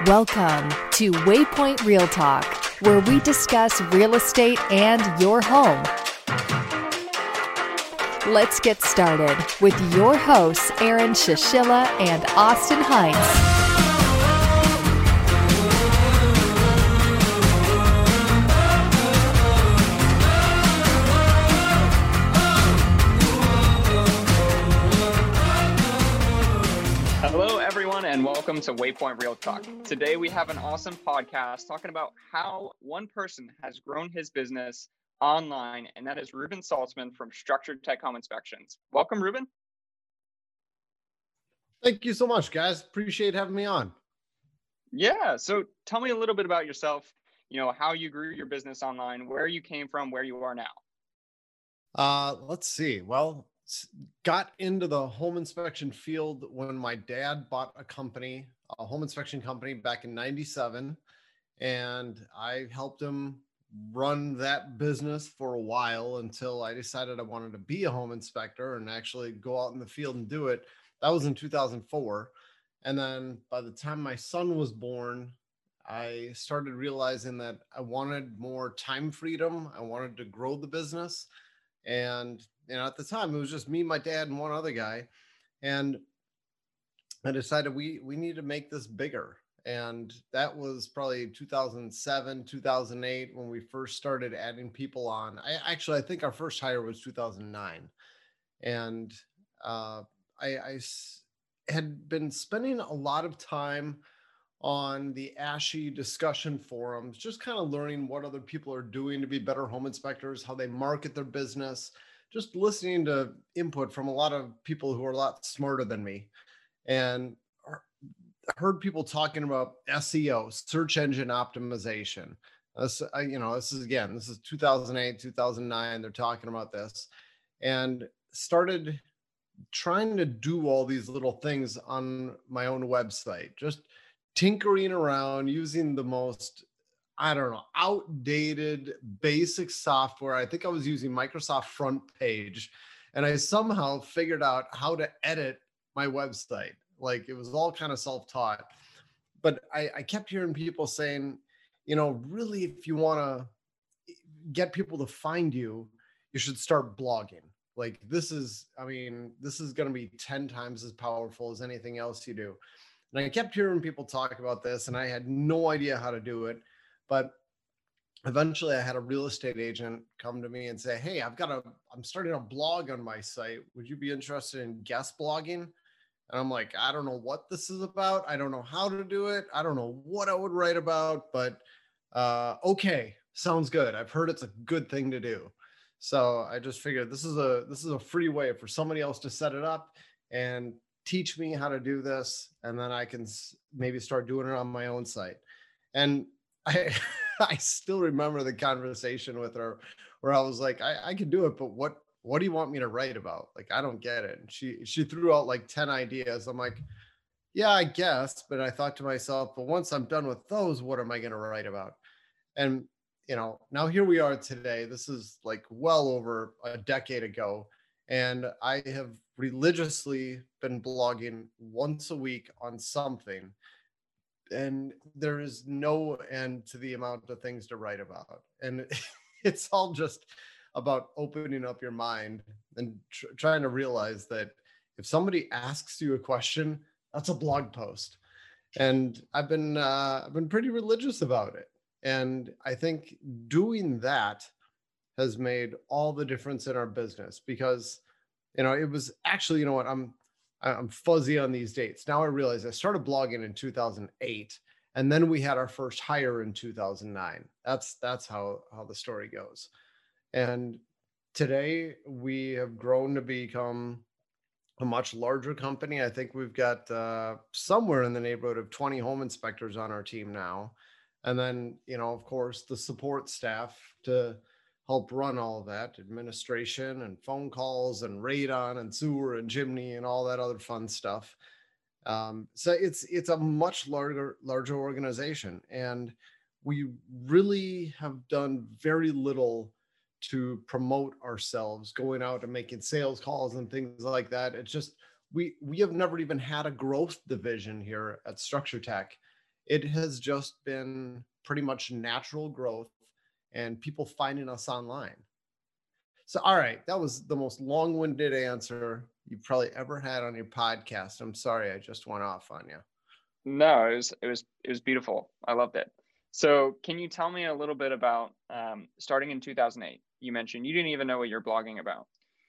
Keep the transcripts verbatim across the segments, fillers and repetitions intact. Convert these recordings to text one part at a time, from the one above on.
Welcome to Waypoint Real Talk, where we discuss real estate and your home. Let's get started with your hosts, Aaron Shishilla and Austin Heinz. Hello, everyone, and welcome to Waypoint Real Talk. Today, we have an awesome podcast talking about how one person has grown his business online, and that is Ruben Saltzman from Structured Tech Home Inspections. Welcome, Ruben. Thank you so much, guys. Appreciate having me on. Yeah, so tell me a little bit about yourself, you know, how you grew your business online, where you came from, where you are now. Uh, let's see. Well, got into the home inspection field when my dad bought a company, a home inspection company back in ninety-seven. And I helped him run that business for a while until I decided I wanted to be a home inspector and actually go out in the field and do it. That was in two thousand four. And then by the time my son was born, I started realizing that I wanted more time freedom. I wanted to grow the business. And, you know, at the time it was just me, my dad, and one other guy. And I decided we, we need to make this bigger. And that was probably two thousand seven, two thousand eight, when we first started adding people on. I actually, I think our first hire was two thousand nine. And uh, I, I s- had been spending a lot of time on the A S H I discussion forums, just kind of learning what other people are doing to be better home inspectors, how they market their business, just listening to input from a lot of people who are a lot smarter than me. And heard people talking about S E O, search engine optimization. This, I, you know, this is again, this is two thousand eight, two thousand nine. They're talking about this, and started trying to do all these little things on my own website, just tinkering around using the most, I don't know, outdated basic software. I think I was using Microsoft Front Page, and I somehow figured out how to edit my website. Like, it was all kind of self-taught, but I, I kept hearing people saying, you know, really, if you want to get people to find you, you should start blogging. Like, this is, I mean, this is going to be ten times as powerful as anything else you do. And I kept hearing people talk about this, and I had no idea how to do it. But eventually I had a real estate agent come to me and say, hey, I've got a, I'm starting a blog on my site. Would you be interested in guest blogging? And I'm like, I don't know what this is about. I don't know how to do it. I don't know what I would write about, but uh, okay, sounds good. I've heard it's a good thing to do. So I just figured this is a, this is a free way for somebody else to set it up and teach me how to do this. And then I can maybe start doing it on my own site. And I, I still remember the conversation with her where I was like, I, I can do it, but what, what do you want me to write about? Like, I don't get it. And she, she threw out like ten ideas. I'm like, yeah, I guess. But I thought to myself, but once I'm done with those, what am I going to write about? And, you know, now here we are today. This is like well over a decade ago. And I have religiously been blogging once a week on something. And there is no end to the amount of things to write about. And it's all just about opening up your mind and tr- trying to realize that if somebody asks you a question, that's a blog post. And I've been uh, I've been pretty religious about it. And I think doing that has made all the difference in our business, because, you know, it was actually, you know what, I'm I'm fuzzy on these dates. Now I realize I started blogging in two thousand eight, and then we had our first hire in two thousand nine. That's that's how how the story goes. And today we have grown to become a much larger company. I think we've got uh, somewhere in the neighborhood of twenty home inspectors on our team now. And then, you know, of course, the support staff to help run all of that, administration and phone calls and radon and sewer and chimney and all that other fun stuff. Um, so it's it's a much larger larger organization, and we really have done very little to promote ourselves, going out and making sales calls and things like that. It's just we we have never even had a growth division here at Structure Tech. It has just been pretty much natural growth and people finding us online. So, all right, that was the most long-winded answer you've probably ever had on your podcast. I'm sorry, I just went off on you. No, it was it was it was beautiful. I loved it. So, can you tell me a little bit about um, starting in two thousand eight? You mentioned you didn't even know what you're blogging about.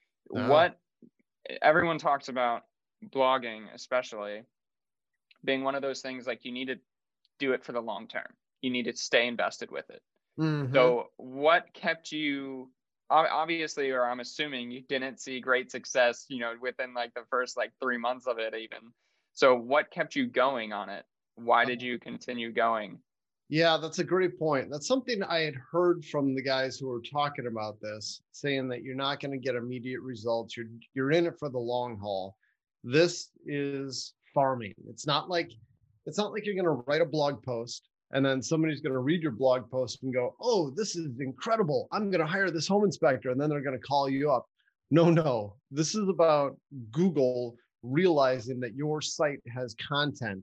No. What everyone talks about blogging, especially being one of those things like you need to do it for the long term. You need to stay invested with it. Mm-hmm. So, what kept you? Obviously, or I'm assuming you didn't see great success, you know, within like the first like three months of it, even. So, what kept you going on it? Why did you continue going? Yeah, that's a great point. That's something I had heard from the guys who were talking about this, saying that you're not going to get immediate results. You're you're in it for the long haul. This is farming. It's not like it's not like you're going to write a blog post and then somebody's going to read your blog post and go, "Oh, this is incredible. I'm going to hire this home inspector," and then they're going to call you up. No, no. This is about Google realizing that your site has content,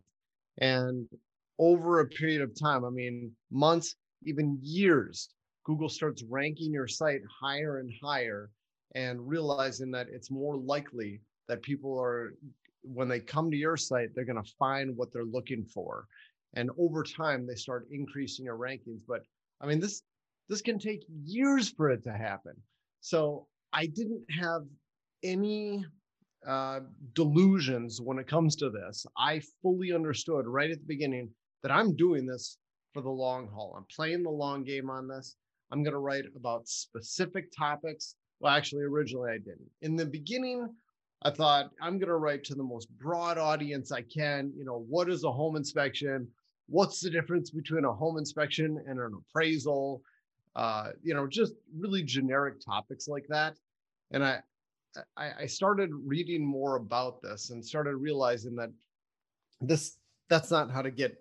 and over a period of time, I mean, months, even years, Google starts ranking your site higher and higher and realizing that it's more likely that people are, when they come to your site, they're going to find what they're looking for. And over time, they start increasing your rankings. But I mean, this, this can take years for it to happen. So I didn't have any uh, delusions when it comes to this. I fully understood right at the beginning that I'm doing this for the long haul. I'm playing the long game on this. I'm going to write about specific topics. Well, actually, originally I didn't. In the beginning, I thought I'm going to write to the most broad audience I can. You know, what is a home inspection? What's the difference between a home inspection and an appraisal? Uh, you know, just really generic topics like that. And I, I, I started reading more about this and started realizing that this that's not how to get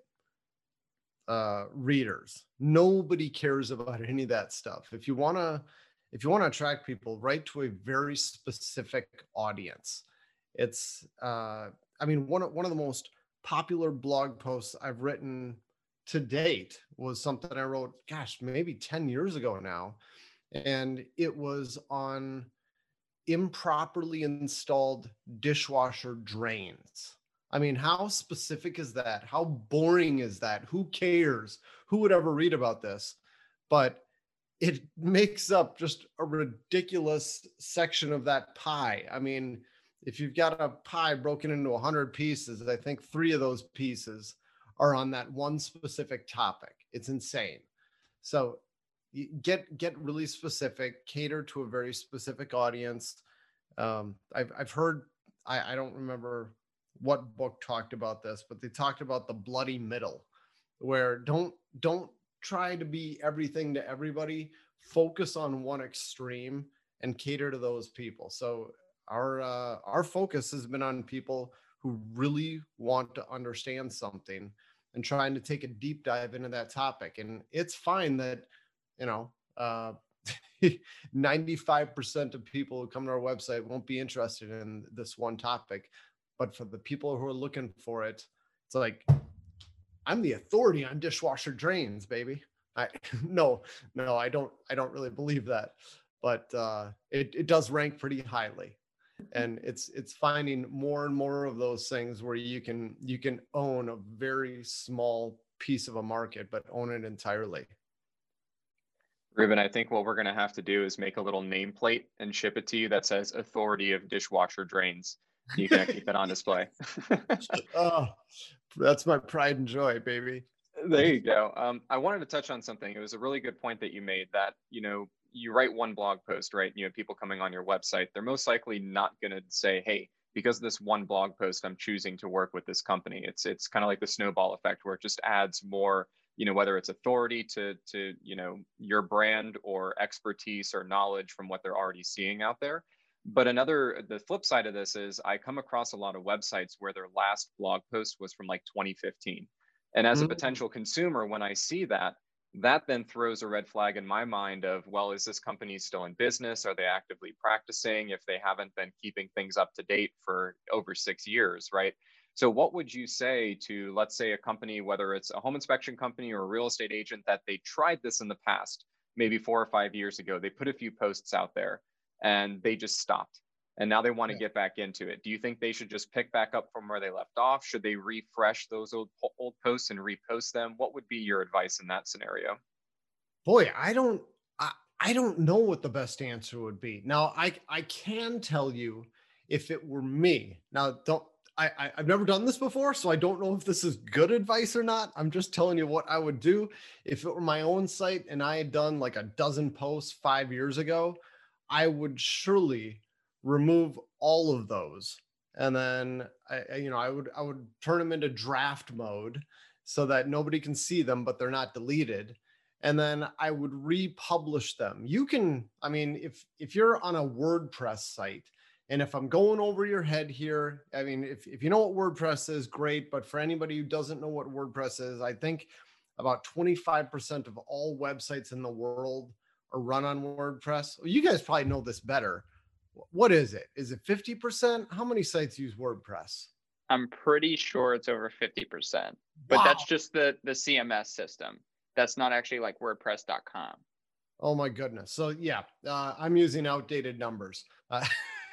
uh, readers. Nobody cares about any of that stuff. If you want to, if you want to attract people, write to a very specific audience. It's, uh, I mean, one of, one of the most popular blog posts I've written to date was something I wrote, gosh, maybe ten years ago now. And it was on improperly installed dishwasher drains. I mean, how specific is that? How boring is that? Who cares? Who would ever read about this? But it makes up just a ridiculous section of that pie. I mean, if you've got a pie broken into one hundred pieces, I think three of those pieces are on that one specific topic. It's insane. So get get really specific, cater to a very specific audience. Um, I've I've heard, I, I don't remember what book talked about this, but they talked about the bloody middle, where don't don't try to be everything to everybody. Focus on one extreme and cater to those people. So our uh, our focus has been on people who really want to understand something and trying to take a deep dive into that topic. And it's fine that, you know, uh, ninety-five percent of people who come to our website won't be interested in this one topic. But for the people who are looking for it, it's like, I'm the authority on dishwasher drains, baby. I no, no, I don't, I don't really believe that, but uh, it, it does rank pretty highly. And it's, it's finding more and more of those things where you can, you can own a very small piece of a market, but own it entirely. Ruben, I think what we're going to have to do is make a little nameplate and ship it to you that says authority of dishwasher drains. You can keep it on display. Oh, that's my pride and joy, baby. There you go. Um, I wanted to touch on something. It was a really good point that you made that, you know, you write one blog post, right? You have people coming on your website. They're most likely not going to say, hey, because of this one blog post, I'm choosing to work with this company. It's it's kind of like the snowball effect where it just adds more, you know, whether it's authority to, to, you know, your brand or expertise or knowledge from what they're already seeing out there. But another, the flip side of this is I come across a lot of websites where their last blog post was from like twenty fifteen. And as a potential consumer, when I see that, that then throws a red flag in my mind of, well, is this company still in business? Are they actively practicing if they haven't been keeping things up to date for over six years, right? So what would you say to, let's say, a company, whether it's a home inspection company or a real estate agent, that they tried this in the past, maybe four or five years ago, they put a few posts out there and they just stopped, and now they want to Yeah. get back into it? Do you think they should just pick back up from where they left off? Should they refresh those old, old posts and repost them? What would be your advice in that scenario? Boy, I don't I, I don't know what the best answer would be. Now, I I can tell you if it were me. Now, don't I, I I've never done this before, so I don't know if this is good advice or not. I'm just telling you what I would do if it were my own site and I had done like a dozen posts five years ago. I would surely remove all of those, and then I, I- you know I would I would turn them into draft mode so that nobody can see them, but they're not deleted, and then I would republish them. You can, I mean, if if you're on a WordPress site, and if I'm going over your head here, I mean, if if you know what WordPress is, great. But for anybody who doesn't know what WordPress is, I think about twenty-five percent of all websites in the world are run on WordPress. You guys probably know this better. What is it? Is it fifty percent? How many sites use WordPress? I'm pretty sure it's over fifty percent, but Wow. that's just the the C M S system. That's not actually like WordPress dot com. Oh my goodness. So yeah, uh, I'm using outdated numbers. Uh,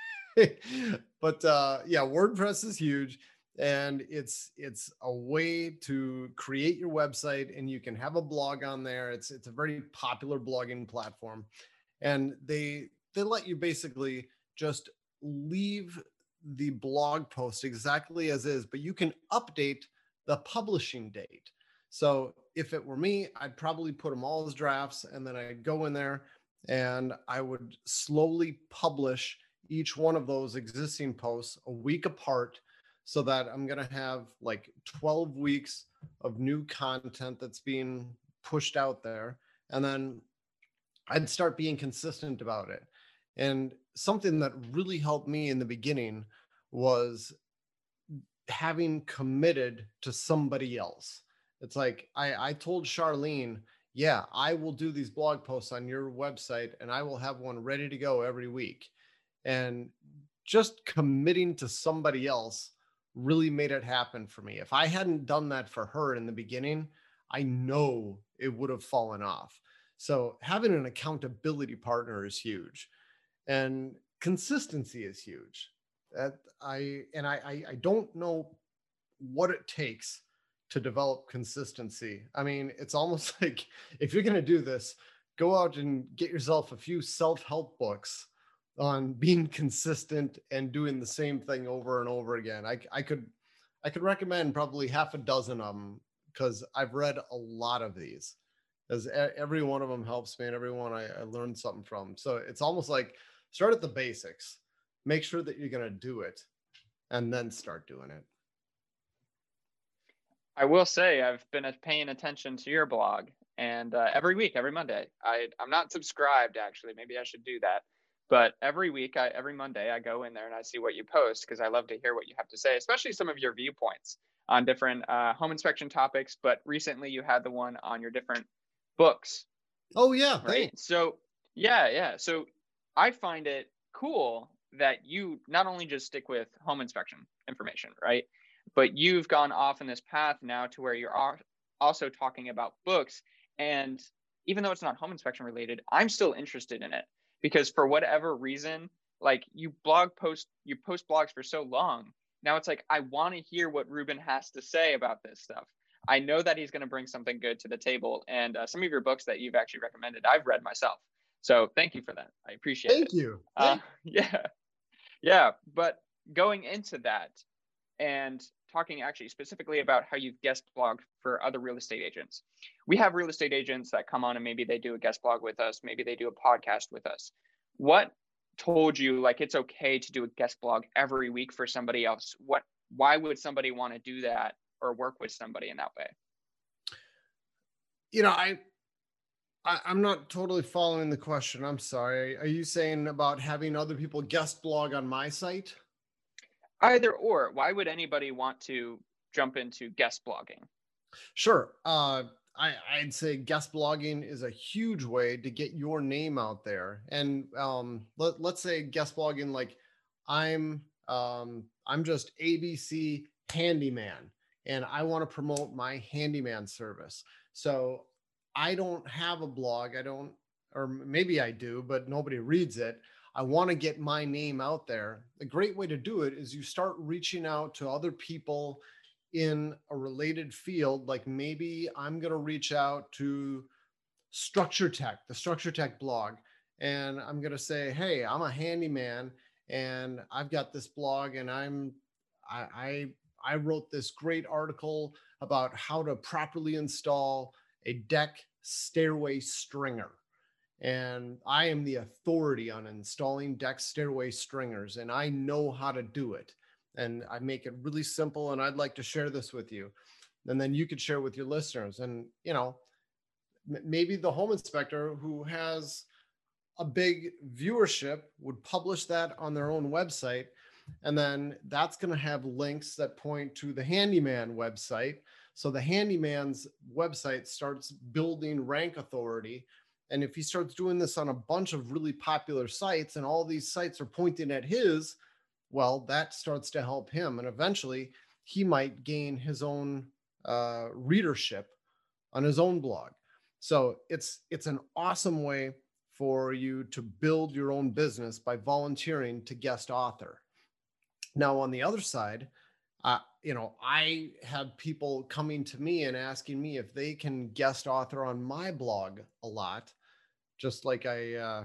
but uh, yeah, WordPress is huge, and it's it's a way to create your website, and you can have a blog on there. It's it's a very popular blogging platform, and they they let you basically just leave the blog post exactly as is, but you can update the publishing date. So if it were me, I'd probably put them all as drafts, and then I'd go in there and I would slowly publish each one of those existing posts a week apart, so that I'm going to have like twelve weeks of new content that's being pushed out there. And then I'd start being consistent about it. And something that really helped me in the beginning was having committed to somebody else. It's like I, I told Charlene, yeah, I will do these blog posts on your website and I will have one ready to go every week. And just committing to somebody else really made it happen for me. If I hadn't done that for her in the beginning, I know it would have fallen off. So having an accountability partner is huge, and consistency is huge. That I and I I, I don't know what it takes to develop consistency. I mean, it's almost like if you're going to do this, go out and get yourself a few self-help books on being consistent and doing the same thing over and over again. I, I could I could recommend probably half a dozen of them, because I've read a lot of these. As every one of them helps me, and every one I, I learned something from. So it's almost like start at the basics, make sure that you're going to do it, and then start doing it. I will say I've been paying attention to your blog, and uh, every week, every Monday, I, I'm not subscribed actually. Maybe I should do that. But every week, I, every Monday, I go in there and I see what you post, because I love to hear what you have to say, especially some of your viewpoints on different uh, home inspection topics. But recently you had the one on your different books. Oh yeah, right? thanks. So yeah, yeah. So I find it cool that you not only just stick with home inspection information, right? But you've gone off in this path now to where you're also talking about books. And even though it's not home inspection related, I'm still interested in it, because for whatever reason, like you blog post, you post blogs for so long. Now it's like, I want to hear what Ruben has to say about this stuff. I know that he's going to bring something good to the table. And uh, some of your books that you've actually recommended, I've read myself. So thank you for that. I appreciate Thank it. you. Uh, Thank yeah. Yeah. But going into that and talking actually specifically about how you've guest blogged for other real estate agents. We have real estate agents that come on and maybe they do a guest blog with us. Maybe they do a podcast with us. What told you like it's okay to do a guest blog every week for somebody else? What, why would somebody want to do that or work with somebody in that way? You know, I, I I'm not totally following the question. I'm sorry. Are you saying about having other people guest blog on my site? Either or. Why would anybody want to jump into guest blogging? Sure. Uh, I, I'd say guest blogging is a huge way to get your name out there. And um, let, let's say guest blogging, like I'm um, I'm just A B C handyman, and I want to promote my handyman service. So I don't have a blog. I don't, or maybe I do, but nobody reads it. I want to get my name out there. A great way to do it is you start reaching out to other people in a related field. Like maybe I'm going to reach out to Structure Tech, the Structure Tech blog, and I'm going to say, hey, I'm a handyman and I've got this blog, and I'm, I, I, I wrote this great article about how to properly install a deck stairway stringer. And I am the authority on installing deck stairway stringers, and I know how to do it. And I make it really simple, and I'd like to share this with you. And then you could share with your listeners. And, you know, m- maybe the home inspector who has a big viewership would publish that on their own website. And then that's going to have links that point to the handyman website. So the handyman's website starts building rank authority. And if he starts doing this on a bunch of really popular sites and all these sites are pointing at his, well, that starts to help him. And eventually he might gain his own uh, readership on his own blog. So it's it's an awesome way for you to build your own business by volunteering to guest author. Now, on the other side, uh, you know, I have people coming to me and asking me if they can guest author on my blog a lot, just like I uh,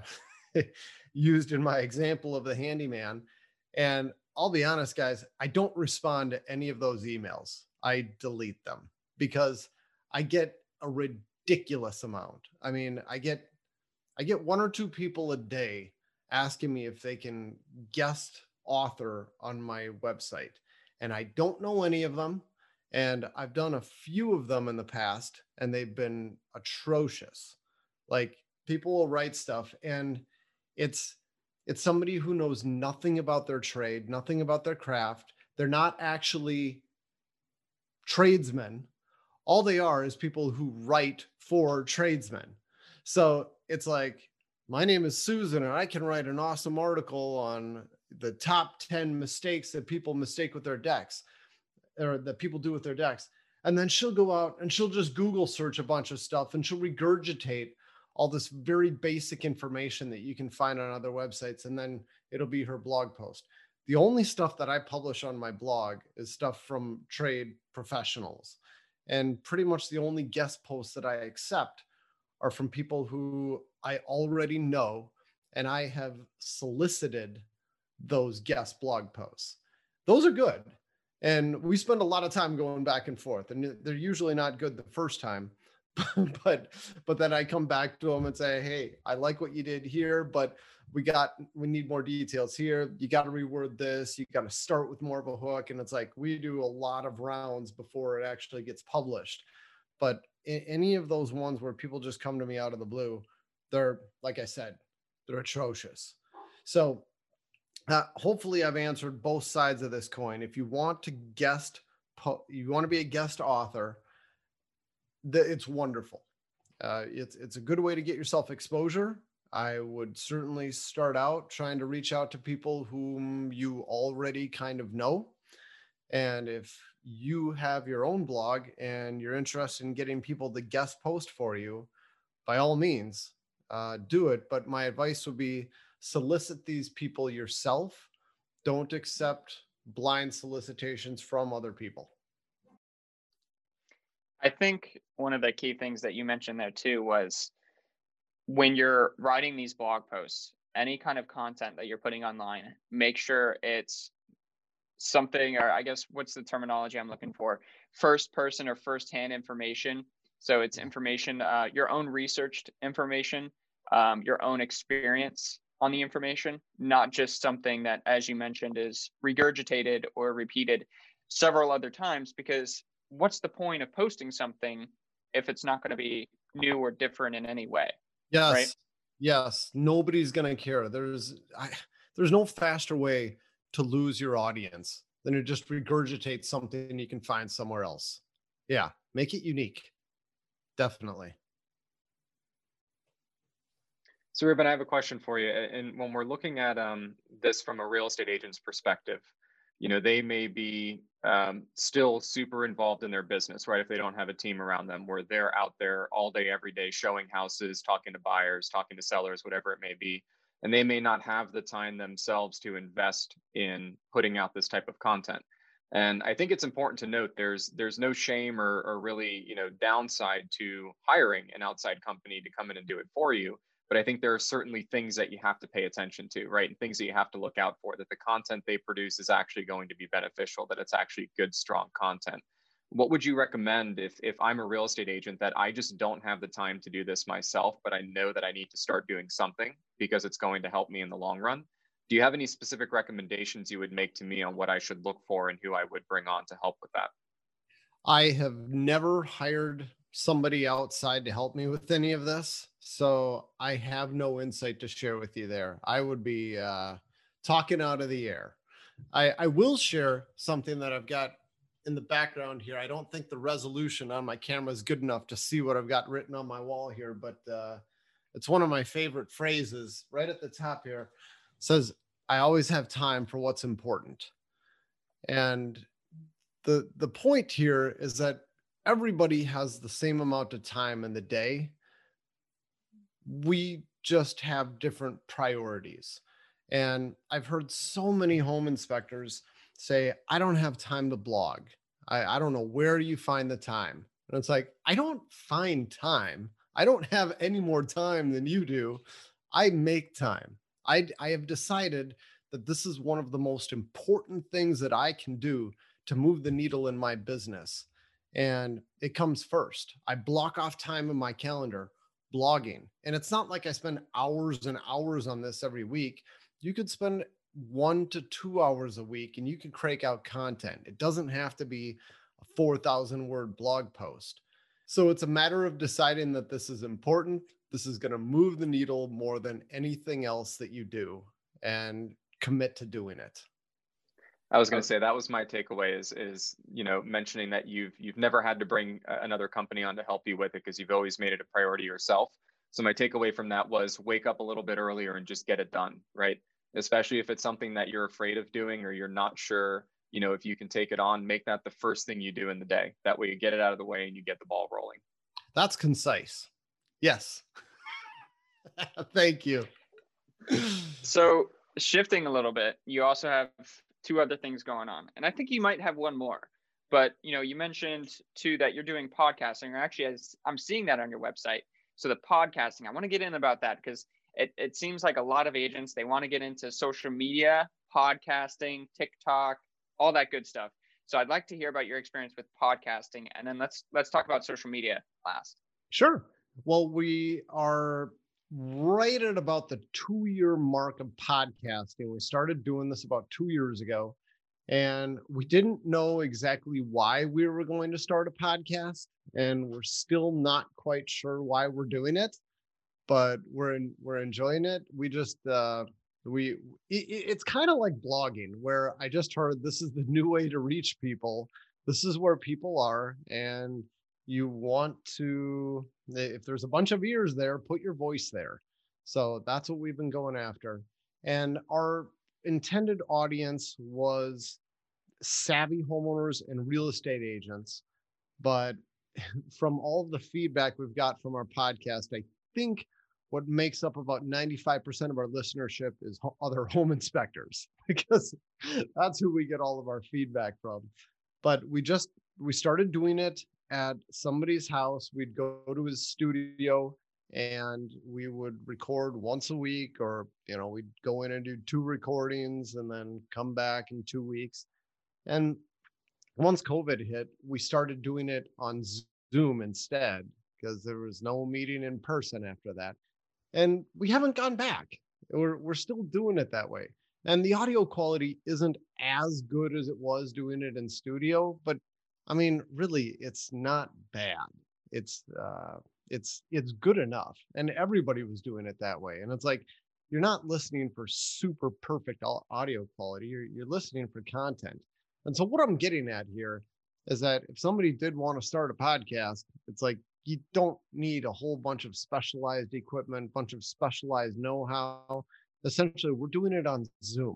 used in my example of the handyman. And I'll be honest, guys, I don't respond to any of those emails. I delete them because I get a ridiculous amount. I mean, I get I get one or two people a day asking me if they can guest author on my website. And I don't know any of them. And I've done a few of them in the past, and they've been atrocious. Like people will write stuff, and it's it's somebody who knows nothing about their trade, nothing about their craft. They're not actually tradesmen. All they are is people who write for tradesmen. So it's like, my name is Susan, and I can write an awesome article on the top ten mistakes that people mistake with their decks, or that people do with their decks. And then she'll go out and she'll just Google search a bunch of stuff, and she'll regurgitate all this very basic information that you can find on other websites. And then it'll be her blog post. The only stuff that I publish on my blog is stuff from trade professionals. And pretty much the only guest posts that I accept are from people who I already know, and I have solicited those guest blog posts. Those are good. And we spend a lot of time going back and forth, and they're usually not good the first time, but but then I come back to them and say, hey, I like what you did here, but we got we need more details here. You got to reword this. You got to start with more of a hook. And it's like, we do a lot of rounds before it actually gets published. But in any of those ones where people just come to me out of the blue, they're, like I said, they're atrocious. So uh, hopefully I've answered both sides of this coin. If you want to guest, you want to be a guest author, it's wonderful. Uh, it's it's a good way to get yourself exposure. I would certainly start out trying to reach out to people whom you already kind of know. And if you have your own blog and you're interested in getting people to guest post for you, by all means, uh, do it. But my advice would be solicit these people yourself. Don't accept blind solicitations from other people. I think one of the key things that you mentioned there too was when you're writing these blog posts, any kind of content that you're putting online, make sure it's something, or I guess what's the terminology I'm looking for? First person or first hand information. So it's information, uh, your own researched information, um, your own experience on the information, not just something that, as you mentioned, is regurgitated or repeated several other times, because what's the point of posting something if it's not going to be new or different in any way? Yes. Right? Yes. Nobody's going to care. There's, I, there's no faster way to lose your audience than to just regurgitate something you can find somewhere else. Yeah. Make it unique. Definitely. So Ruben, I have a question for you. And when we're looking at um, this from a real estate agent's perspective, you know, they may be um, still super involved in their business, right? If they don't have a team around them, where they're out there all day, every day, showing houses, talking to buyers, talking to sellers, whatever it may be. And they may not have the time themselves to invest in putting out this type of content. And I think it's important to note there's there's no shame or, or really, you know, downside to hiring an outside company to come in and do it for you. But I think there are certainly things that you have to pay attention to, right? And things that you have to look out for, that the content they produce is actually going to be beneficial, that it's actually good, strong content. What would you recommend if if I'm a real estate agent that I just don't have the time to do this myself, but I know that I need to start doing something because it's going to help me in the long run? Do you have any specific recommendations you would make to me on what I should look for and who I would bring on to help with that? I have never hired somebody outside to help me with any of this, so I have no insight to share with you there. I would be uh, talking out of the air. I, I will share something that I've got in the background here. I don't think the resolution on my camera is good enough to see what I've got written on my wall here, but uh, it's one of my favorite phrases right at the top here. It says, I always have time for what's important. And the the point here is that everybody has the same amount of time in the day. We just have different priorities. And I've heard so many home inspectors say, I don't have time to blog. I, I don't know where you find the time. And it's like, I don't find time. I don't have any more time than you do. I make time. I, I have decided that this is one of the most important things that I can do to move the needle in my business. And it comes first. I block off time in my calendar, blogging. And it's not like I spend hours and hours on this every week. You could spend one to two hours a week and you can crank out content. It doesn't have to be a four thousand word blog post. So it's a matter of deciding that this is important. This is going to move the needle more than anything else that you do, and commit to doing it. I was going to say that was my takeaway is, is, you know, mentioning that you've, you've never had to bring another company on to help you with it because you've always made it a priority yourself. So my takeaway from that was wake up a little bit earlier and just get it done, right? Especially if it's something that you're afraid of doing or you're not sure, you know, if you can take it on, make that the first thing you do in the day. That way you get it out of the way and you get the ball rolling. That's concise. Yes. Thank you. So shifting a little bit, you also have two other things going on, and I think you might have one more. But you know, you mentioned too that you're doing podcasting, or actually, as I'm seeing that on your website. So the podcasting, I want to get in about that because it it seems like a lot of agents, they want to get into social media, podcasting, TikTok, all that good stuff. So I'd like to hear about your experience with podcasting, and then let's let's talk about social media last. Sure. Well, we are right at about the two-year mark of podcasting. We started doing this about two years ago, and we didn't know exactly why we were going to start a podcast, and we're still not quite sure why we're doing it, but we're in, we're enjoying it. We just uh, we it, it's kind of like blogging, where I just heard this is the new way to reach people. This is where people are, and you want to, if there's a bunch of ears there, put your voice there. So that's what we've been going after. And our intended audience was savvy homeowners and real estate agents. But from all the feedback we've got from our podcast, I think what makes up about ninety-five percent of our listenership is other home inspectors, because that's who we get all of our feedback from. But we just, we started doing it at somebody's house. We'd go to his studio and we would record once a week, or, you know, we'd go in and do two recordings and then come back in two weeks. And once COVID hit, we started doing it on Zoom instead, because there was no meeting in person after that. And we haven't gone back. We're, we're still doing it that way. And the audio quality isn't as good as it was doing it in studio, but I mean, really, it's not bad. It's uh, it's it's good enough, and everybody was doing it that way. And it's like, you're not listening for super perfect audio quality. You're you're listening for content. And so what I'm getting at here is that if somebody did want to start a podcast, it's like you don't need a whole bunch of specialized equipment, bunch of specialized know-how. Essentially, we're doing it on Zoom.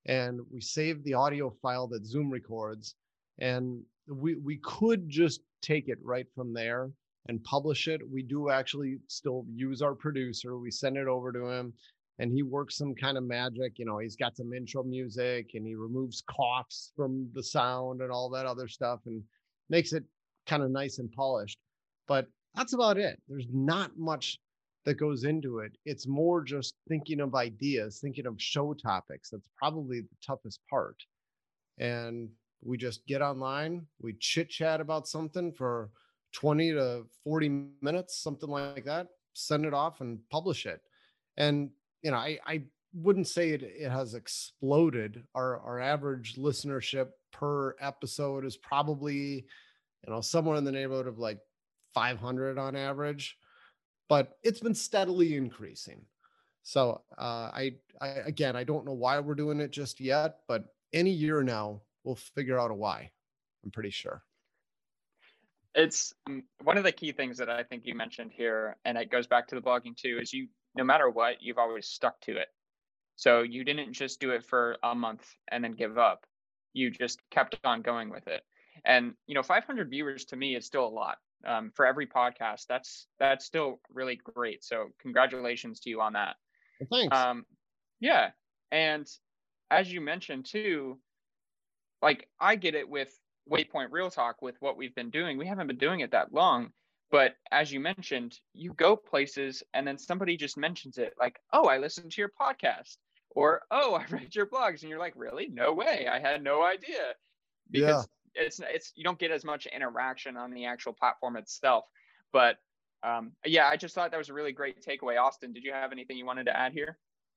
and we save the audio file that Zoom records, and we we could just take it right from there and publish it. We do actually still use our producer. We send it over to him and he works some kind of magic. You know, he's got some intro music and he removes coughs from the sound and all that other stuff and makes it kind of nice and polished. But that's about it. There's not much that goes into it. It's more just thinking of ideas, thinking of show topics. That's probably the toughest part. And we just get online, we chit chat about something for twenty to forty minutes, something like that, send it off and publish it. And, you know, I, I wouldn't say it, it has exploded. Our, our average listenership per episode is probably, you know, somewhere in the neighborhood of like five hundred on average, but it's been steadily increasing. So uh, I, I, again, I don't know why we're doing it just yet, but any year now, we'll figure out a why. I'm pretty sure. It's um, one of the key things that I think you mentioned here, and it goes back to the blogging too, is you, no matter what, you've always stuck to it. So you didn't just do it for a month and then give up. You just kept on going with it. And, you know, five hundred viewers to me is still a lot. Um, for every podcast, that's that's still really great. So congratulations to you on that. Well, thanks. Um, yeah. And as you mentioned too, like I get it with Waypoint Real Talk with what we've been doing. We haven't been doing it that long, but as you mentioned, you go places and then somebody just mentions it like, oh, I listened to your podcast, or, oh, I read your blogs. And you're like, really? No way. I had no idea. Because yeah. it's, it's, you don't get as much interaction on the actual platform itself. But um, yeah, I just thought that was a really great takeaway. Austin, did you have anything you wanted to add here?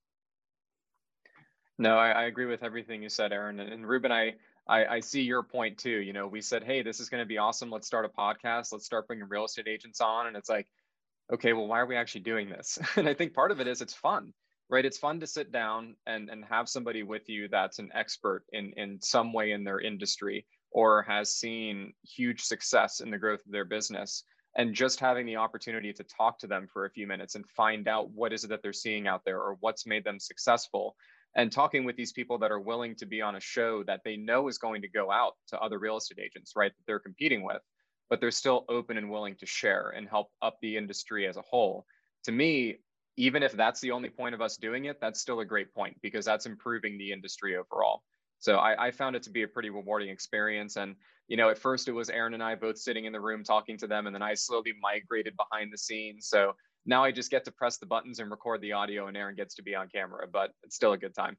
No, I, I agree with everything you said, Aaron. And, and Ruben, I, I, I see your point too. You know, we said, hey, this is going to be awesome. Let's start a podcast. Let's start bringing real estate agents on. And it's like, okay, well, why are we actually doing this? And I think part of it is it's fun, right? It's fun to sit down and, and have somebody with you that's an expert in, in some way in their industry or has seen huge success in the growth of their business. And just having the opportunity to talk to them for a few minutes and find out what is it that they're seeing out there or what's made them successful. And talking with these people that are willing to be on a show that they know is going to go out to other real estate agents, right, that they're competing with, but they're still open and willing to share and help up the industry as a whole. To me, even if that's the only point of us doing it, that's still a great point because that's improving the industry overall. So I, I found it to be a pretty rewarding experience. And, you know, at first it was Aaron and I both sitting in the room talking to them, and then I slowly migrated behind the scenes. So now I just get to press the buttons and record the audio and Aaron gets to be on camera, but it's still a good time.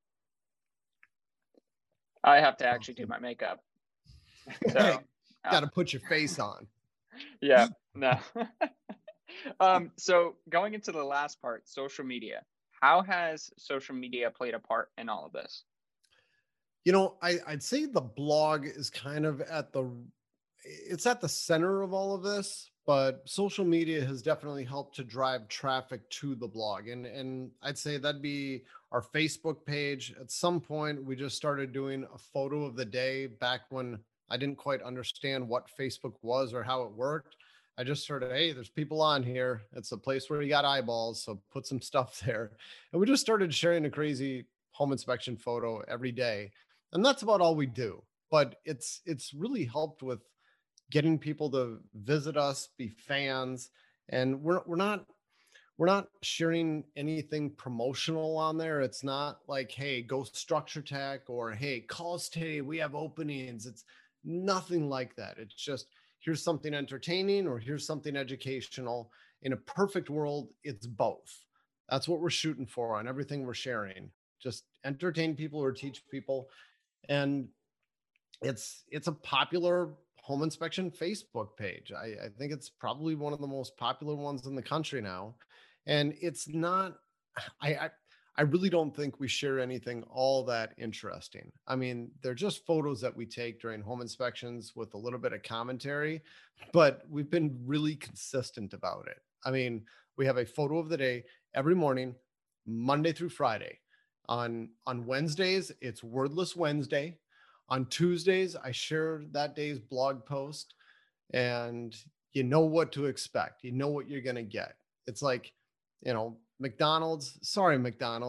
I have to actually do my makeup. So got to put your face on. Yeah, no. um, so going into the last part, social media. How has social media played a part in all of this? You know, I, I'd say the blog is kind of at the, it's at the center of all of this, but social media has definitely helped to drive traffic to the blog. And, and I'd say that'd be our Facebook page. At some point, we just started doing a photo of the day back when I didn't quite understand what Facebook was or how it worked. I just started, hey, there's people on here. It's a place where you got eyeballs, so put some stuff there. And we just started sharing a crazy home inspection photo every day. And that's about all we do. But it's it's really helped with getting people to visit us, be fans. And we're we're not we're not sharing anything promotional on there. It's not like, hey, go Structure Tech, or hey, call us today, we have openings. It's nothing like that. It's just, here's something entertaining or here's something educational. In a perfect world, it's both. That's what we're shooting for on everything we're sharing. Just entertain people or teach people. And it's it's a popular home inspection Facebook page. I, I think it's probably one of the most popular ones in the country now. And it's not, I, I I really don't think we share anything all that interesting. I mean, they're just photos that we take during home inspections with a little bit of commentary, but we've been really consistent about it. I mean, we have a photo of the day every morning, Monday through Friday. On, on Wednesdays, it's Wordless Wednesday. On Tuesdays, I share that day's blog post, and you know what to expect. You know what you're going to get. It's like, you know, McDonald's, sorry, McDonald's,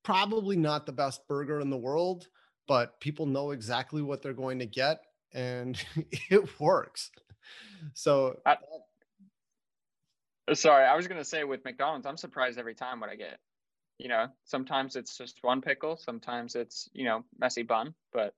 probably not the best burger in the world, but people know exactly what they're going to get, and it works. So I, sorry, I was gonna say with McDonald's, I'm surprised every time what I get. You know, sometimes it's just one pickle, sometimes it's, you know, messy bun, but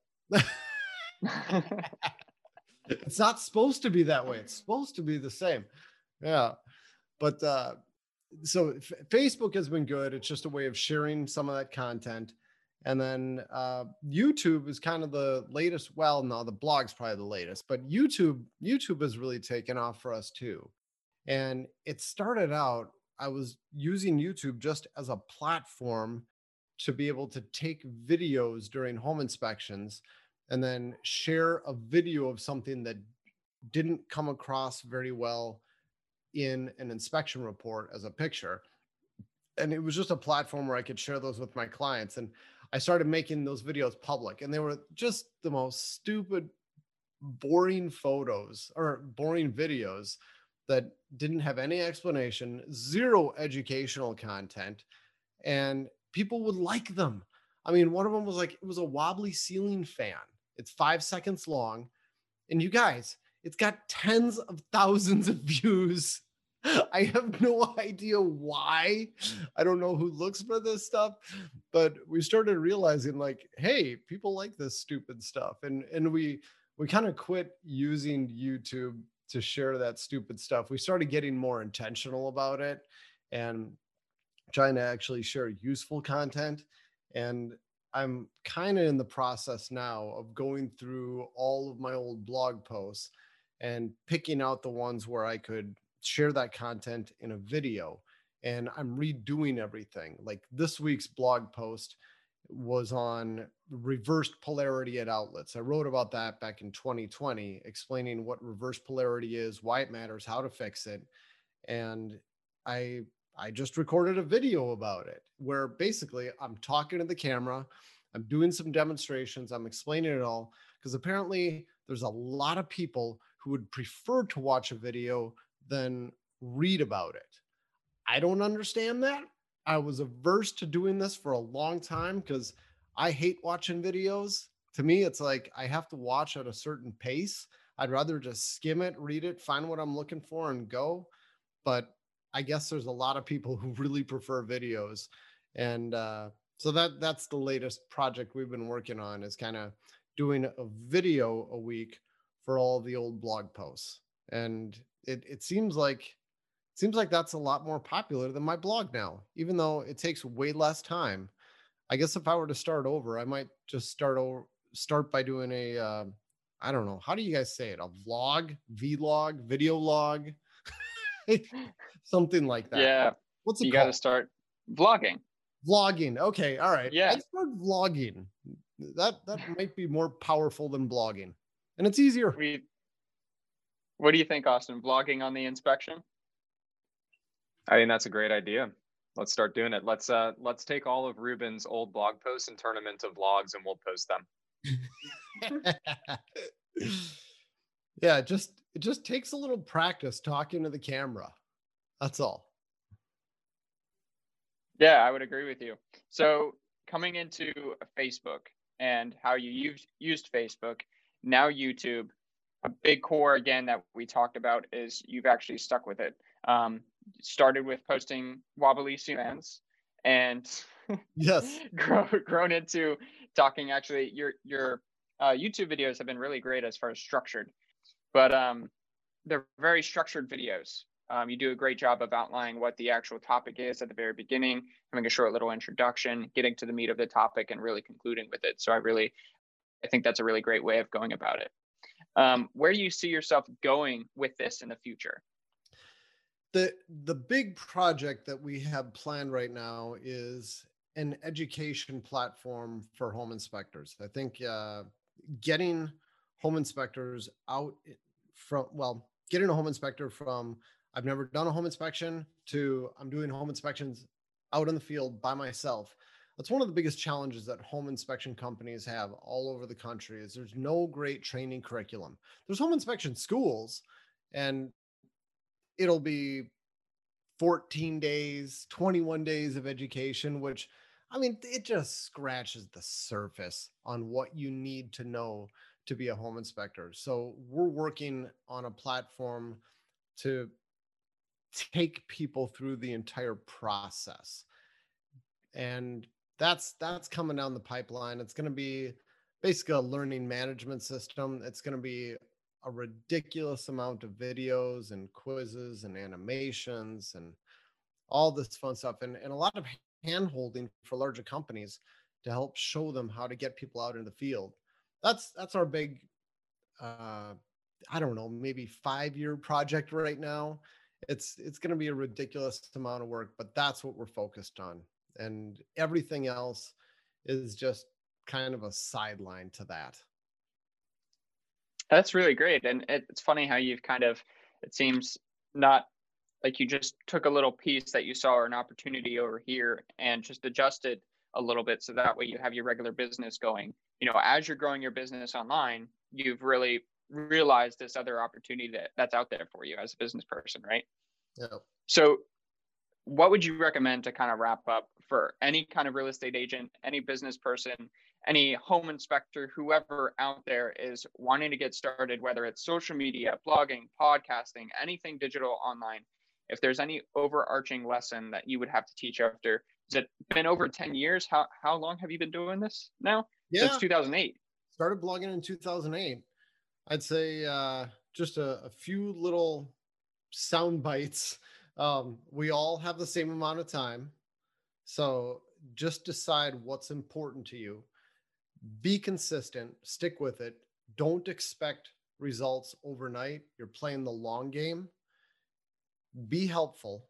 it's not supposed to be that way. It's supposed to be the same. Yeah. But uh, so F- Facebook has been good. It's just a way of sharing some of that content. And then uh, YouTube is kind of the latest. Well, no, the blog's probably the latest, but YouTube, YouTube has really taken off for us too. And it started out, I was using YouTube just as a platform to be able to take videos during home inspections and then share a video of something that didn't come across very well in an inspection report as a picture. And it was just a platform where I could share those with my clients. And I started making those videos public, and they were just the most stupid, boring photos or boring videos that didn't have any explanation, zero educational content, and people would like them. I mean, one of them was like, it was a wobbly ceiling fan. It's five seconds long. And you guys, it's got tens of thousands of views. I have no idea why. I don't know who looks for this stuff, but we started realizing like, hey, people like this stupid stuff. And, and we, we kind of quit using YouTube to share that stupid stuff. We started getting more intentional about it and trying to actually share useful content. And I'm kind of in the process now of going through all of my old blog posts and picking out the ones where I could share that content in a video. And I'm redoing everything. Like this week's blog post was on reversed polarity at outlets. I wrote about that back in twenty twenty, explaining what reverse polarity is, why it matters, how to fix it. And I I just recorded a video about it where basically I'm talking to the camera, I'm doing some demonstrations, I'm explaining it all, because apparently there's a lot of people who would prefer to watch a video than read about it. I don't understand that. I was averse to doing this for a long time because I hate watching videos. To me, it's like I have to watch at a certain pace. I'd rather just skim it, read it, find what I'm looking for, and go. But I guess there's a lot of people who really prefer videos. And uh, so that that's the latest project we've been working on, is kind of doing a video a week for all the old blog posts. And it, it seems like seems like that's a lot more popular than my blog now, even though it takes way less time. I guess if I were to start over, I might just start over, start by doing a, uh, I don't know, how do you guys say it? A vlog, vlog, video log, something like that. Yeah. What's it you called? got to start vlogging. Vlogging. Okay. All right. Yeah. I'd start vlogging. That, that might be more powerful than blogging, and it's easier. We, what do you think, Austin? Vlogging on the inspection? I think that's a great idea. Let's start doing it. Let's uh let's take all of Ruben's old blog posts and turn them into vlogs, and we'll post them. Yeah, it just it just takes a little practice talking to the camera. That's all. Yeah, I would agree with you. So coming into Facebook and how you used used Facebook, now YouTube, a big core again that we talked about is you've actually stuck with it. Um, started with posting wobbly fans, and yes, grow, grown into talking. Actually, your your uh, YouTube videos have been really great as far as structured, but um, they're very structured videos. Um, you do a great job of outlining what the actual topic is at the very beginning, having a short little introduction, getting to the meat of the topic, and really concluding with it. So I really, I think that's a really great way of going about it. Um, where do you see yourself going with this in the future? The the big project that we have planned right now is an education platform for home inspectors. I think uh, getting home inspectors out from, well, getting a home inspector from I've never done a home inspection to I'm doing home inspections out in the field by myself. That's one of the biggest challenges that home inspection companies have all over the country, is there's no great training curriculum. There's home inspection schools, and it'll be fourteen days, twenty-one days of education, which I mean, it just scratches the surface on what you need to know to be a home inspector. So we're working on a platform to take people through the entire process. And that's that's coming down the pipeline. It's going to be basically a learning management system. It's going to be a ridiculous amount of videos and quizzes and animations and all this fun stuff, and, and a lot of hand holding for larger companies to help show them how to get people out in the field. That's that's our big uh I don't know, maybe five year project right now. It's it's going to be a ridiculous amount of work, but that's what we're focused on. And everything else is just kind of a sideline to that. That's really great. And it's funny how you've kind of, it seems not like you just took a little piece that you saw or an opportunity over here and just adjusted a little bit so that way you have your regular business going. You know, as you're growing your business online, you've really realized this other opportunity that, that's out there for you as a business person, right? Yeah. So what would you recommend to kind of wrap up for any kind of real estate agent, any business person, any home inspector, whoever out there is wanting to get started, whether it's social media, blogging, podcasting, anything digital online? If there's any overarching lesson that you would have to teach after, has it been over ten years? How how long have you been doing this now? Yeah. Since two thousand eight. Started blogging in two thousand eight. I'd say uh, just a, a few little sound bites. Um, we all have the same amount of time. So just decide what's important to you. Be consistent, stick with it. Don't expect results overnight. You're playing the long game. Be helpful,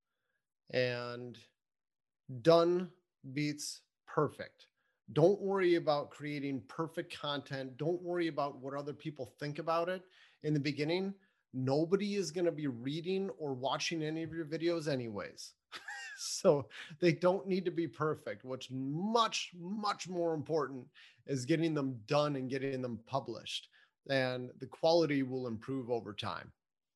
and done beats perfect. Don't worry about creating perfect content. Don't worry about what other people think about it. In the beginning, nobody is going to be reading or watching any of your videos anyways. So they don't need to be perfect. What's much, much more important is getting them done and getting them published. And the quality will improve over time.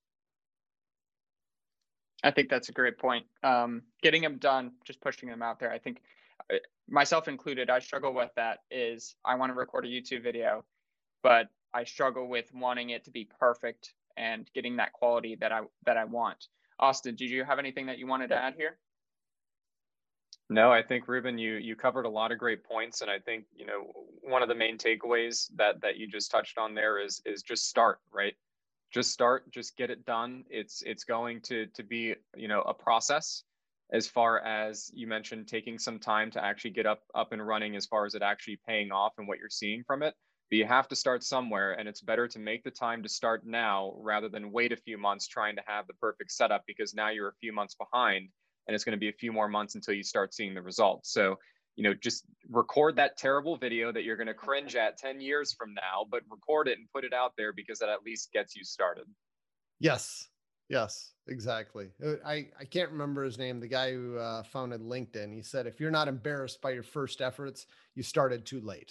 I think that's a great point. Um, getting them done, just pushing them out there. I think myself included, I struggle with that. Is I want to record a YouTube video, but I struggle with wanting it to be perfect and getting that quality that I that I want. Austin, did you have anything that you wanted to add here? No, I think Ruben, you you covered a lot of great points, and I think, you know, one of the main takeaways that that you just touched on there is is just start, right? Just start, just get it done. It's it's going to to be, you know, a process, as far as you mentioned, taking some time to actually get up up and running, as far as it actually paying off and what you're seeing from it. But you have to start somewhere, and it's better to make the time to start now rather than wait a few months trying to have the perfect setup, because now you're a few months behind, and it's going to be a few more months until you start seeing the results. So, you know, just record that terrible video that you're going to cringe at ten years from now, but record it and put it out there, because that at least gets you started. Yes. Yes, exactly. I, I can't remember his name, the guy who uh, founded LinkedIn. He said, if you're not embarrassed by your first efforts, you started too late.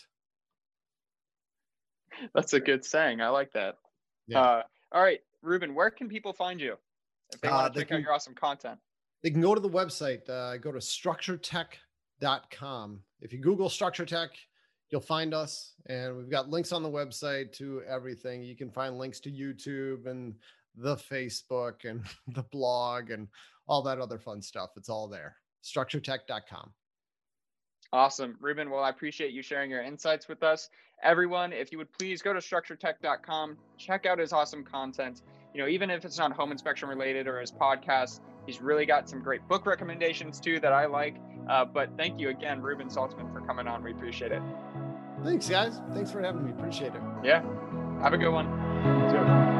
That's a good saying. I like that. Yeah. Uh, all right, Ruben, where can people find you if they want to uh, check can, out your awesome content? They can go to the website. Uh, go to structure tech dot com. If you Google Structure Tech, you'll find us, and we've got links on the website to everything. You can find links to YouTube and the Facebook and the blog and all that other fun stuff. It's all there. structure tech dot com. Awesome. Ruben, well, I appreciate you sharing your insights with us. Everyone, if you would please go to structure tech dot com, check out his awesome content. You know, even if it's not home inspection related or his podcast, he's really got some great book recommendations too that I like. Uh, but thank you again, Ruben Saltzman, for coming on. We appreciate it. Thanks, guys. Thanks for having me. Appreciate it. Yeah. Have a good one. You too.